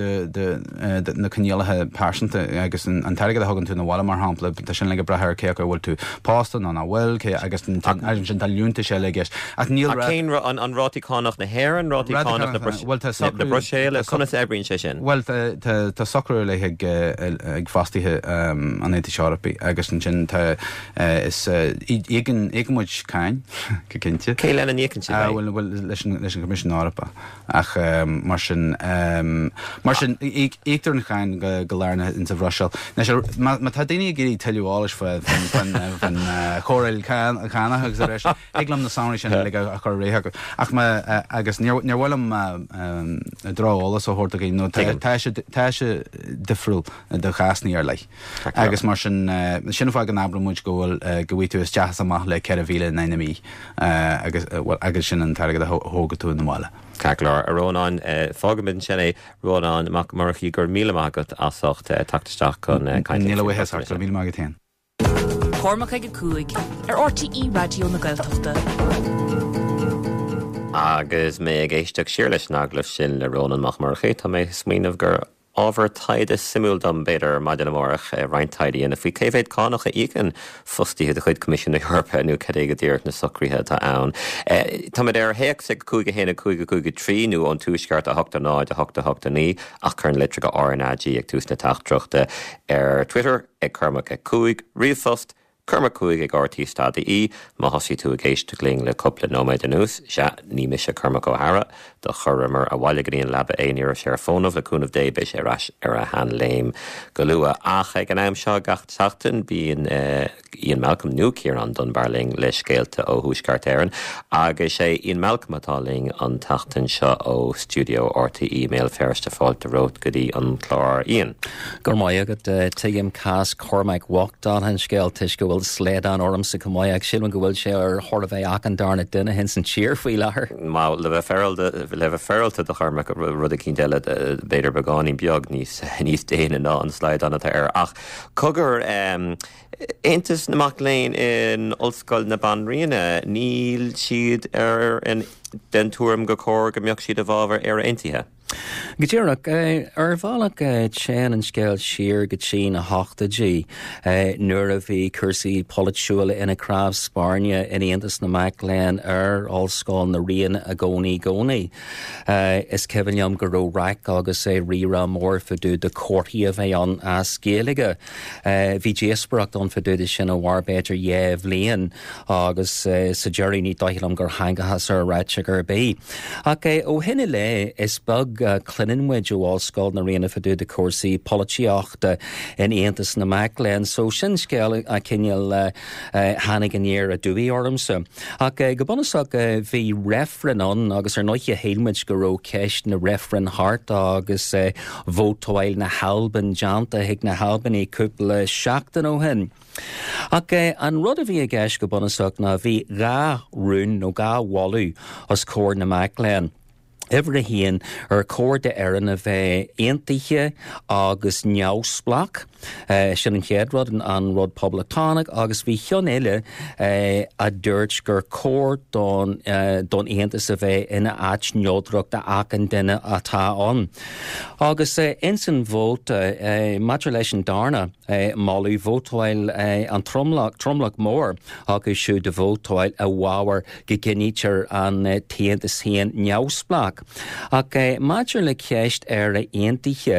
Speaker 5: ar na cnéalathe pásanta agus an teige a thugann tú na bhla mar hápla, tá sin le brethir céach bhfuil tú pástan an bhfuil cé agus sin talúnta sé le gist. Níl
Speaker 2: cén an rátaí cánach na hhéan rátaí cánach na bruséile conas ebríonn sé sin?
Speaker 5: Well, tá socrú le ag fastíthe an Aontas Eorpa agus an sin is Égan égamid cáin go cinnte.
Speaker 2: Cé lena nícinn si
Speaker 5: bhfuil bhfuil leis an Commission Eorpa ach mar sin mar sin éagtar na cháin go lárna in sa bhráseil. Má tá daoine géirí teúáis fan chorail cána agus a rééis aglam na samraí sin le a chur réthe ach agus nearhfuilm dráolalas ó thuirta nó tá sé difriúil do chasnaí ar lei. Agus mar sin sin fá an abramúid go bhfuil go bhí tú is deas amach le ceithre mhíle na mí agus sin an tairgad a thógad tú na mála.
Speaker 2: Caclár a rónán fágamid sin é rónán amach marchaí gur míle agat asocht tactisteach chun
Speaker 5: caiinnílehéas gur míle agat héin.
Speaker 1: Cormac ag cúig ar R T E radio na Gaeltachta.
Speaker 2: Agus mé ag éisteach siar leis náglah sin le rónán mach marchaí tá mé smíanamh gur ábhar taide simúldam beidir maidin amórach reintaidí ana faoi céhhéad cánach a íchan fustíthe a chuid Commission Eorpa nó cad éige dtíirt na socríthe tá ann. Tá mé ar héic sa cúige héna cúige cúige trí nó an túisceart a thugta náid a thugta thugta ní ach chun litre go R N A G ag tús na tachtdrochta ar Twitter ag Cormac ag cúig riomhfust Curma cuaig ag ortí stadi í, má hosí tú a géist gling le coppla nómaid an ús, se ní mis se Curma O'Hara, do churramar a bhailigríon labba éoníar sé ar fónmh le cúnmh débis ar ar a han léim go lua ach ag an aim seo gacht teachtain bíon Ian Malcolm Newkeir an Dunbarling le scéalta ó Thuaisceart Éireann, agus sé Ian Malcolm atáling an teachtain seo ó Studio R T E email ferste fáilte rót go dtí an chlár Ian.
Speaker 6: Gur mai agad tuigim cas Cormac Walkdon hen scéal tuis go bhfuil sléad an orm sa go mai ag sílan go bhfuil sé ar thorla bheith ach an darna duine hen san tír faoi láthair.
Speaker 2: Má le bheith feral le bheith feralta do Cormac rud a cín deile beidir beáin beag níos níos déana ná an sláid anna ar ach cogur Aintas na mac léin in Ulscoil na Banríona níl siad ar an den túm go cór go mbeoch siad a bhábhar ar aintithe.
Speaker 6: Gidéireach ar bhálach tean an scéal siar go sin a háta G nuair a bhí cursaí politsúla ina crábh Spáirne in Aintas na mac léin ar Ulscoil na Rian a gcónaí gcónaí. Is cehanneam go raibh agus é rira mór faidú de córtaí a bheith an a scéalaige. Bhí déasbreacht an faidú sin a bhhar beidir dhéh líon agus sa deirí ní daithelam gur hangathas ar ráite gur bé. Ach ó hinine le is bug clunninmuid ó Ulscoil na Rian a faidú de cuasaí políochta in Aintas na mac léin, so sin scéal a cinneal hánig an éar a dúí ormsa. Ach go bunasach bhí refren an agus ar nóiche héilmuid go ró ceist na refren hart agus bhótáil na halban janta hiag na halban í cúpla seachtain ó hin. Ach an rud a bhí a gceist go bunasach na bhí gá rún nó gá walú os cór na mac léin. Every hían ar cór de Éireann a bheith aontaithe agus neamhsplach uh, sin an chéadrod an, an rud poblachtánaigh agus bhí cheann eile uh, a dúirt gur cór don, uh, don Aontas a bheith ina áit neodreacht a acan duine atá an. Agus uh, insan bhót uh, uh, maidir leis an darna uh, málaí bhótáil uh, an tromlach, tromlach mór agus siú de bhótáil a bháhar go gnítear an uh, Aontas hían neamhsplach. Ach maidir le ceist ar a aontaithe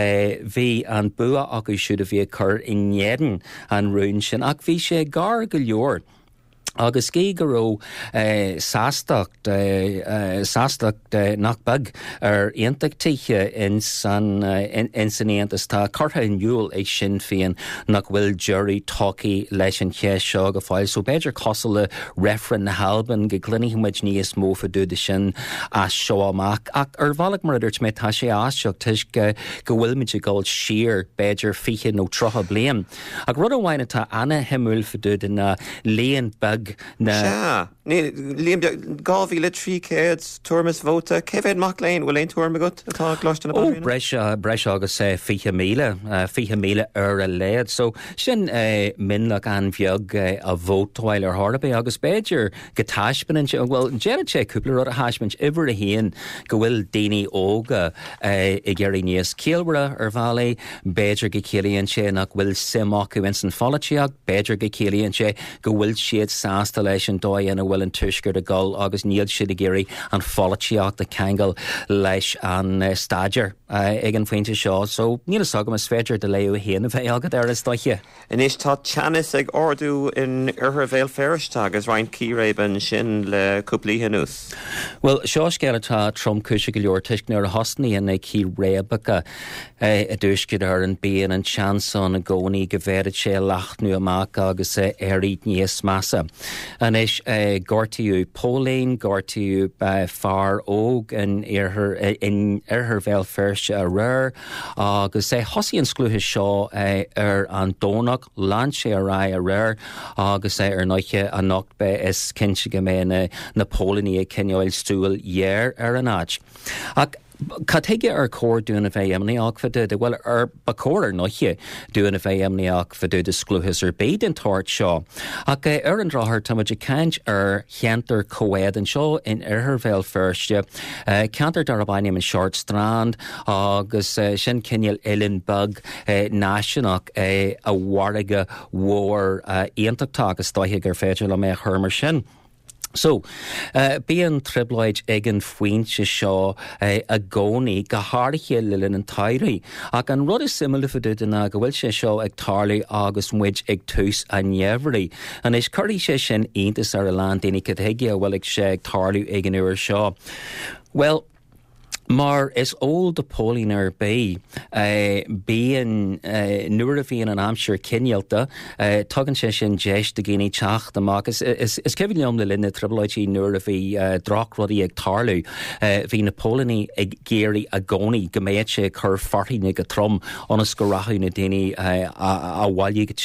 Speaker 6: bhí an bua agus siúd a bhí chur in nnéan an rún sin ach bhí sé gar go leor. Agus cé go ró sástacht sástacht nach bag ar aontaigh in san in san Aontas tá cartha in dúil ag sin féin nach bhfuil jury tocaí leis an chéis seo go fáil, so beidir cosal le refren na halban go glunigmuid níos mó faidú de sin as seo amach ach ar bhálach mar idirt mé tá sé áisteach tuis go go bhfuil muid gáil siar beidir fiche nó trotha blian. Ach rud amhaine tá anna himúil faidú de na léon bag na
Speaker 2: Liam gáhí le trí céad tuamas bhóta céfhéad mac léin bhfuil éon tuairm agat atá gláiste na
Speaker 6: Ó breis breis agus é fiche míle fiche míle ar a léad, so sin minlach an bheag a bhótáil ar Hardabe agus beidir go taispain sin bhfuil déad sé cúpla rud a haismint ibre a híon go bhfuil daoine óga i ggéirí níos céalbhra ar bhelaí, beidir go céalaíonn sé nach bhfuil simach go san folatíach, beidir go céalaíonn sé go bhfuil siad sásta leis an dóid bhfuil an tuisgur a gáil agus níl siad a géirí an folatíach de cheangal leis an uh, staidir uh, ag an faointe seo, so níl sagam is féidir de léú héana a bheith agad ar is doiche.
Speaker 2: Inis tá teannas ag ordú in arthar bhéal ferriste agus rain círéban sin le cúplaíthe nús.
Speaker 6: Well, seo scéile tá trom cúise go leor tuisc nuair a hosnaí in ag cí rébacha a dúiscid ar an béan an seanson a gcónaí go bhéad sé leachnú amach agus éiríd níos massa. An is gortaíú pólainn, gortaíú fear óg in arthar bhéal ferriste a réir agus é hosí an sclúthe seo ar an dónach lan sé a ra a réir agus é ar nóiche a nocht be is cinse go mé na pólainní a cinneáil stúil dhéir ar an áit. Ach Ca teige ar cór dúna bheith amnaíach faidú de bhfuil ar ba cóir nóiche dúna bheith amnaíach faidú de sclúthas ar béad an táirt seo. Ach ar an ráthir táid ceint ar cheantar comhéad an seo in arthar bhéal ferriste, ceantar dar a bhainnim an Short Strand agus sin cinneal Ellen Bug náiseanach a bhharige mhór iontachtá agus dóithe gur féidir le mé churmar sin. So, uh, bíon tribloid ag an fointe seo uh, a gcónaí go háirithe lilin an tairí. Ach an rud is simile fadúd na go bhfuil sé seo ag tarlaí agus muid ag tús a neamhraí. An is cuirí sé sin aontas ar a lán daoine cothéige a bhfuil ag sé ag tarlaú ag an uair seo. Well, mar is old de Pólinar Bay, uh, bíon uh, nuair a bhíon an amsir cinnealta, uh, tugann sé sin deis de géine teach amach. Is, is, is cefn leom le linne tribloidí nuair a bhí uh, drach rudí ag tarlú. Uh, bhí na Pólinaí ag géirí a gcónaí go méid sé chur farthaí go trom onas go rathú na daoine uh, a bhaile go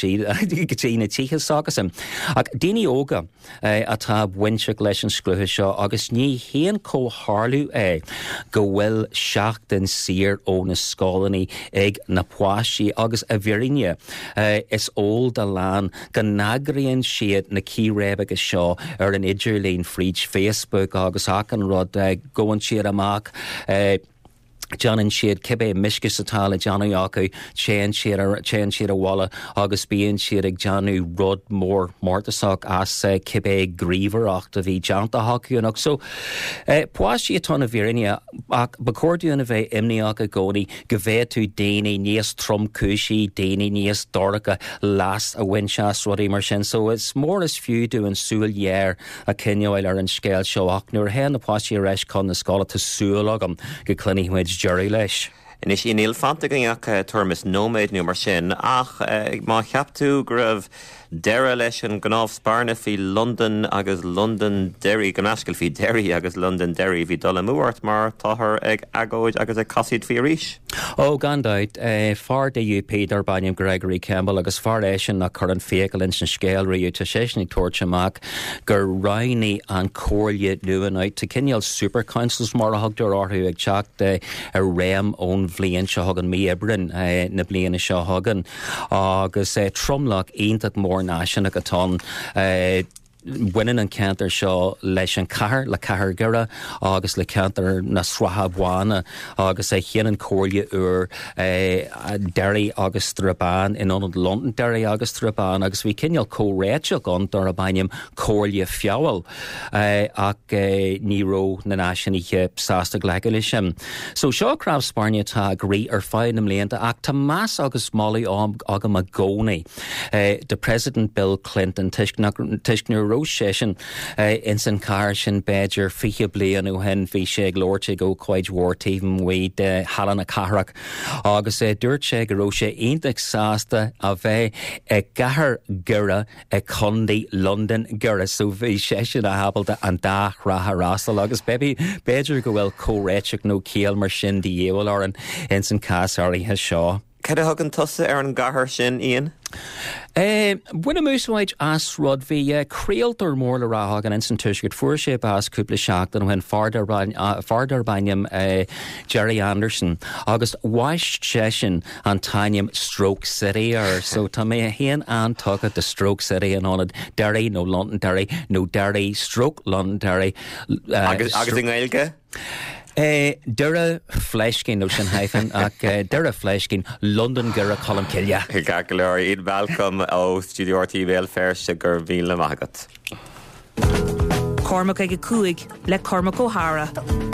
Speaker 6: tí na tíchas agus am. Ach daoine óga uh, atá bhainseach leis an scrutha seo agus ní héan có tharlú é go bhfuil seachtain sir ó na scálaní ag na pláisií agus a bhírinne uh, is ól de lán go nagraíonn siad na círéib agus seo ar an idirlín fríd Facebook agus ach an rud uh, gohann siad amach uh, Janan siad cibé miscus atála Janu acu chéan siad a bhla agus bíon siad ag Janu rud mór mórtasach as uh, cibé gríomharacht a bhí Janta hacuúnach. So, uh, pláistí atá na bhírinne ach bacordúin a bheith imníach a gcónaí go bheith tú daoine níos tromcúisí, daoine níos dorcha las a winseas rudí mar sin. So, it's mór is fiú dú an súil dhéir a cinneáil ar an scéil seo ach nuair hen na pláistí a reis chun na scála tá súil agam go cluiní muid Jerry leis.
Speaker 2: Inis í níl fanta gach tuamas nóméid nu mar sin ach má cheaptú go raibh deire leis an gnámh spáirne fí London agus London Derry go nascail fí Derry agus London Derry hí dul múirt mar táthar ag agóid agus ag cosíd fí ríis.
Speaker 6: Ó gandáid uh, far de U P dar bainam Gregory Campbell agus far éisian na chur an fécail in san scéal riú tá séisnig tuairteach gur roinní an cóirle nuanáid tá cinneal super councils mar a thugtar orthú ag teach de a réim ón bblion seo hagan mí ibrin uh, na bliana seo hagan agus uh, tromlach ionach mór náisian a atá uh, winnin an cantar seo leis an cahar le cahar gura agus le cantar na sratha bhána agus é chéan an cóirle úr Derry agus Strabán in an London Derry agus Strabán agus bhí cinneal córéiteach an dar a bainam cóirle fiabhal ach ní ró na náisianíthe sásta gleige lei sin. So seo craibh Spáinne tá grí ar fáin am léanta ach tá más agus málaí agam a gcónaí. The President Bill Clinton tuiscnú session uh, in san car sin Badger fiche blian ó hen bhí sé glóirte go chuid mhórtaobh muid uh, hallan a carach agus é uh, dúirt sé go raibh sé ionach sásta a bheith ag gahar gura ag chundaí London gura so bhí sé sin a habalta an dá ratha rástal agus bebi Badger go bhfuil córéiteach nó céal mar sin de dhéhil ar an in san cásairíthe seo.
Speaker 2: Cad a thugann tusa ar an gahar sin Ian?
Speaker 6: Uh, Bhuina músáid as rud bhí uh, créaltar mór le ráthgan in san tuisgurt fuair sé as cúpla seachtain when fardar bainam uh, Jerry Anderson agus waist session an tainam Stroke City ar so tá mé a héan an tugad de Stroke City an onad Derry nó London Derry nó Derry Stroke London Derry uh,
Speaker 2: agus agus in Gaeilge?
Speaker 6: Uh, Dura Fleshkin no sin hyphen ach uh, Dura Fleshkin London Gura Colm Killia.
Speaker 2: Gaglor Iad welcome ó Studio R T L Fairse gur bhín le magat.
Speaker 1: Cormac ag a cúig le Cormac O'Hara.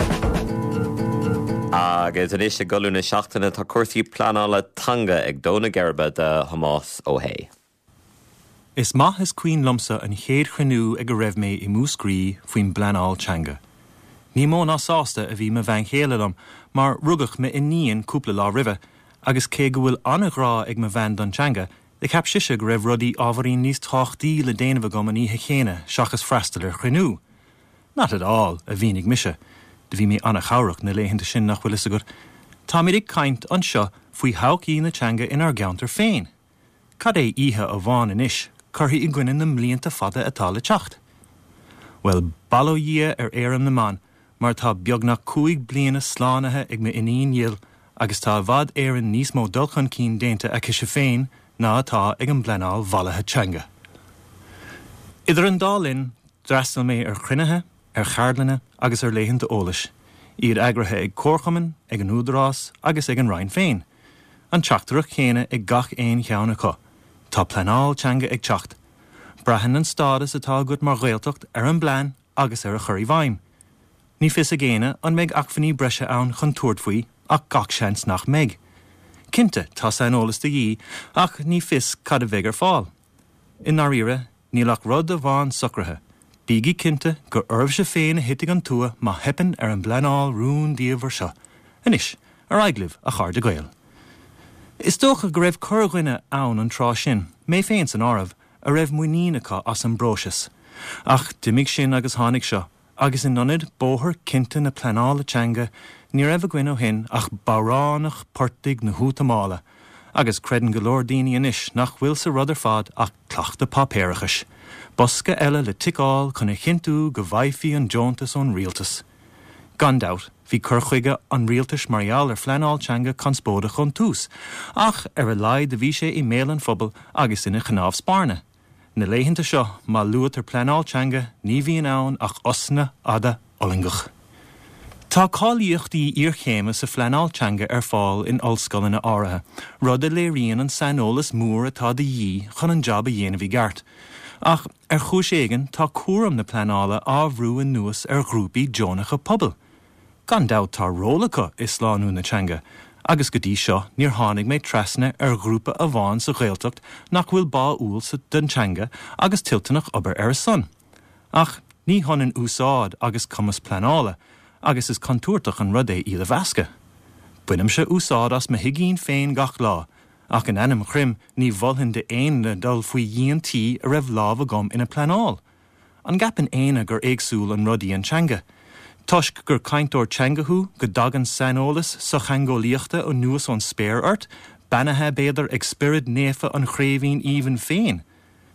Speaker 2: Agus an isise goúna seachtainna tá cuasaí planála tanga ag dóna gerba de Hamas ó Hay.
Speaker 7: Is maith is cuoin lumsa an chéad chranú ag a raibh mé I múscrí faoin bleanáil teanga. Ní mó ná sásta a bhí me bhain chéaladam, mar rugach me iníon cúpla lá ribhe, agus cé go bhfuil annachrá ag me bhain don teanga, de cap siise go raibh rudí ábharín níos táchtaí le déanamh gom an ihe chéine seachas freistal ar chranú. Not at all a bhínig mise, de bhí mé annach chárach na léhananta sin nach bhfuil is agur. Tá mé ag caint an seo faoi hachaí na teanga inar geantar féin. Cad é ihe a bháin in isis, curthaí I gcuine na mblianta fada atá le teacht. Well, ballóí ar éireann na man, mar tá beagnach cúig bliana slánathe ag me iníon dhéal agus tá bhd éireann níos mó dulchan cín déanta a cise féin ná atá ag an bleanáil bhalathe teanga. Idir an dálinn dreastal mé ar chruinethe, ar chardlanne agus ar léhananta ólais, iad agrathe ag córchaman, ag an údarrás agus ag an rainn féin. An teachtarach chéine ag gach éon cheanna có. Tá pleanáil teanga ag teacht. Brahan an stádas atá gud mar réaltacht ar an blean agus ar a chuirí bhaim. Ní fis a géine an méid ach fanní breise ann chun tuairtfuoi ach gach seans nach méid. Cinte tá sainolalas de dhí ach ní fis cad a bheith ar fáil. In áíre nílach rud a bháin sucrathe. Bíigi cinte gur urbh se féin a hitig an tua má hepan ar an bleanáil rún díomhar seo. Inis ar aiglibh a char de gail. Is dócha go raibh curghuine ann an trá sin, mé féin san áramh a raibh muoínacha as an broses. Ach dimig sin agus tháinig seo, agus in nonid bóthir cinnte na pleanála teanga ní raibh a gcuine ó hin ach báránach portaigh na hútamála, agus credan go leor daoine inis nach bhfuil sa rud ar fad ach cleachta papéirechas. Bosca eile le ticáil chun a chintú go bhaithí an Jóntas ón rialtas. Gandát, hí curchuige an rialtas marial ar fleanáil teanga conspóda chun tús, ach ar a laid de bhí sé i mélan phobal agus ina chnámh spáirne. Na léitheanta seo má luat ar pleanáil teanga ní bhíon ann ach osna ada olingach. Tá cáilíochtaí iarchéime sa fleanáil teanga ar fáil in ollscoil na áirithe, rud a léiríonn an sainolalas mór atá de dhí chun an job a dhéanamh i gceart. Ach ar chúis éigean tá cuaram na pleanála ábhrú an nuas ar grúpaí Jónacha pobal. Gandát tá rólacha is slánú na teanga, agus go dtí seo níor tháinig méid trasna ar grúpa a bháin sa ghaeltacht nach bhfuil bá úil sa den teanga agus tiltanach obair ar son. Ach ní thonan úsáid agus cumas pleanála, agus is contúirteach an rud é iad a bhasca. Buinam se úsáid as ma higín féin gach lá, ach an enam chrim ní bholhin de éon le dul faoi dhíontí a raibh láh a gom ina pleanáil. An gapan éine gur éagsúil an rudaí an teanga. Tuisc gur caintóir teangathú go dagan sainolalas sa changóíochta ó nuas ón spéir ort, banathe béidir ag spirid néfa an chréimhín íhan féin.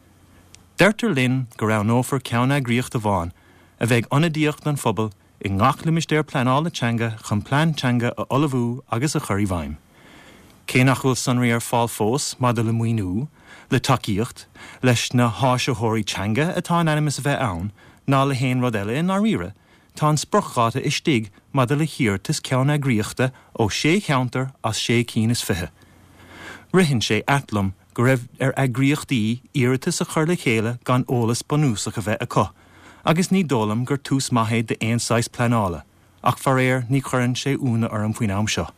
Speaker 7: Deirtar linn go raibh nófar ceanna gríocht a bháin, a bheith anadíocht an phobal i ngachlimis déir pleanála teanga chun plean teanga a olabhú agus a chuirí bhaim. Cé nach bhfuil sonraí ar fáil fós má de le muoinú, le takeíocht, leis na háiseóirí teanga atá an animas a bheith ann, ná le héon rud eile in áíre, tá an sprocháta istigh má de le hiartas ceanna gríochta ó sé cheantar as sé cín is fithe. Rihann sé atlam go raibh ar agríochtaí iiritas a chur le chéile gan ólas banúsach a bheith acu, agus ní dólam gur tús maithéad de éonáis pleanála, ach far éir ní churann sé úna ar an faoin am seo.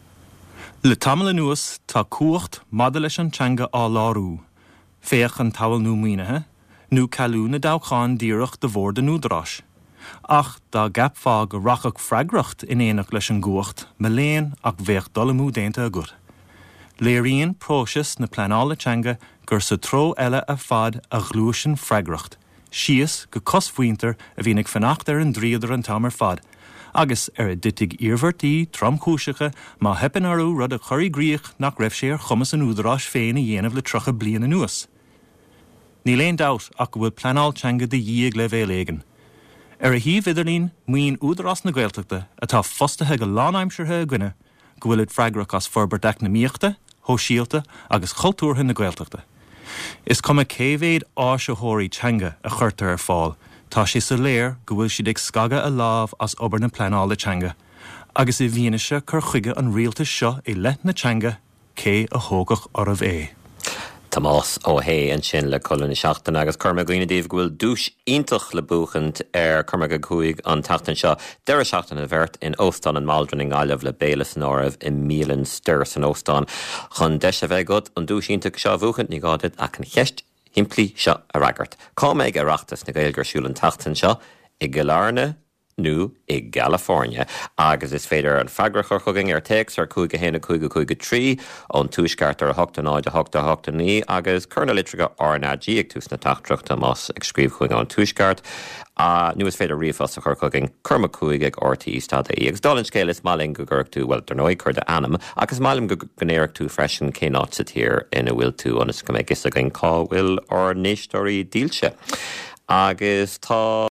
Speaker 7: Le tamla nuas tá cuacht mada leis an teanga á lárú, féach an tabhail nó muoinethe, nó calú na dácháin díireach de bhór de núdrás. Ach dá gap fá go rachach freigracht in éanaach leis an gcuacht, me léon ach bheith dolamú déanta a gur. Léiríonn próisis na pleanála teanga gur sa tró eile a fad a ghlúisin freigracht, sios go cosfuinter a bhínig fannacht ar an dríadar an tamar fad, agus ar a ditig iarmhartaí tramcúiseacha má hepan arú rud a choirí gríoch nach raibh sé ar chumas an údarrás féin a dhéanamh le trocha bliana nuas. Ní léon dát ach go bhfuil pleanáil teanga de dhiag le bhéal éigean. Ar a híomh idirlín muoin údarrás na Gaeltachta atá fostathe go lánaimseirthe a gcuine, go bhfuil it freigrach as forbardeach na míochta, hóisialta agus chultúrtha na Gaeltachta. Is cum a céhhéad áiseóirí teanga a chuirtar ar fáil, tá sé sa léir go bhfuil siad ag scaga a lámh as obair na pleanála teanga, agus i bhíanaise chur chuige an rialtas seo i leith na teanga cé a thógach ormh é.
Speaker 2: Tomás ó hé an sin le colin seachtain agus Cormac Gaoine Díobh go bhfuil dúis iontach le buchant ar Cormac a chuig an tachtain seo. Deir seachtain a bhirt in Óstán an Maldron in Gáileh le bélas an áibh i mílan stirs an Óstán. Chun deis a bheith god an dúis iontach seo bhuachant ní gáid ach an cheist himplí seo a ragart. Cá méid a reachtas na Gaeilgear siúil an tachtain seo i Galarne nu i California. Agus is féidir an fagrach ar chugging ar teex ar cúige héna cúige cúige trí ón túisceart ar hochta náid a hochta hochta ní agus curna litriga arnáidí ag tús na tachtreachta más ag scríb chuig an túisceart. Uh, nu is féidir riomfas a chur chugging curma cúige ag ortaí stada í. Agus dálinn scéil is máling go gurg tú well darnóid chur de anam agus málim go gnéirg tú freisin cé náit sa tír ina bhfuil tú anas go méid gis a gin cá bhfuil ar néistóirí díalse. Agus tá